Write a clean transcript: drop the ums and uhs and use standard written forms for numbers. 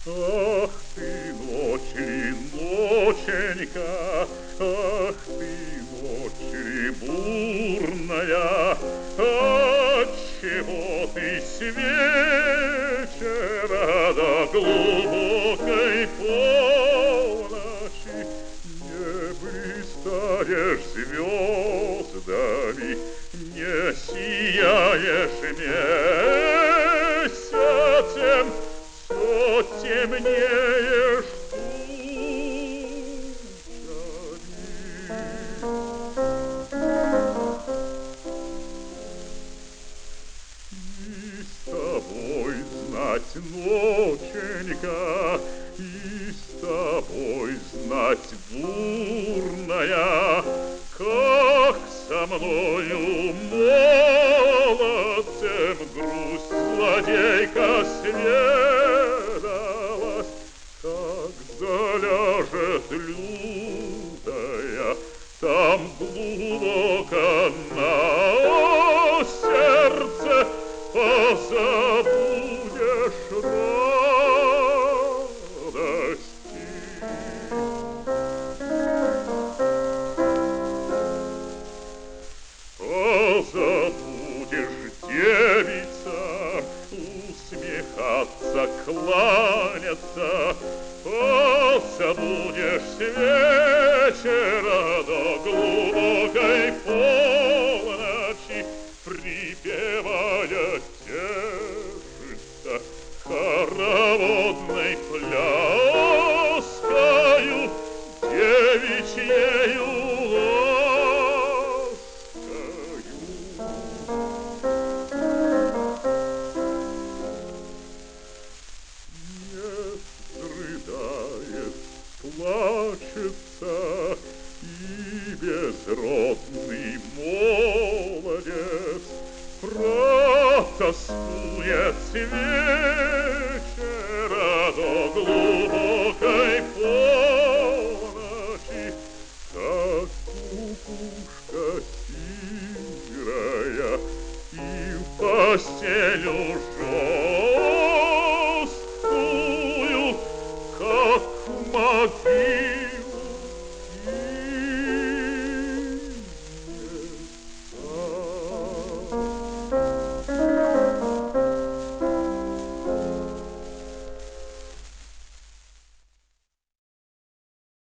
Ах ты, ночь ли, ноченька, ах ты, ночь ли бурная, отчего ты с вечера до глубокой полночи не блистаешь звездами, не сияешь месяцем, все темнеешь тучами. И с тобой знать, ноченька, и с тобой знать, бурная, как со мною молодцем грусть злодейка сведалась, как заляжет лютая, там глубоко на сердце позабудешь радости. Позабудешь, девица, усмехаться, кланяться, позабудешь с вечера до глубокой полночи, припевая тешится хороводной пляскою девичьею ласкою. Нет, рыдает, плачется и безродный молодец, протоскует с вечера до глубокой полночи, как кукушка сирая, и в постель уж